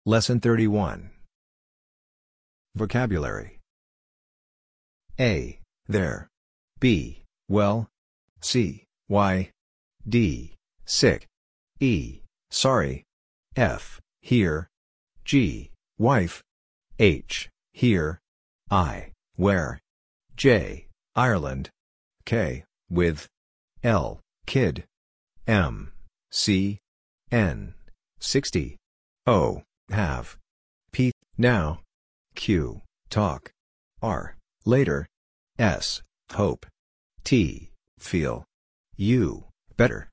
Lesson 31. Vocabulary. A. There. B. Well. C. Why. D. Sick. E. Sorry. F. Here. G. Wife. H. Here. I. Where. J. Ireland. K. With. L. Kid. M. C. N. 60. O. Have. P. Now. Q. Talk. R. Later. S. Hope. T. Feel. U. Better.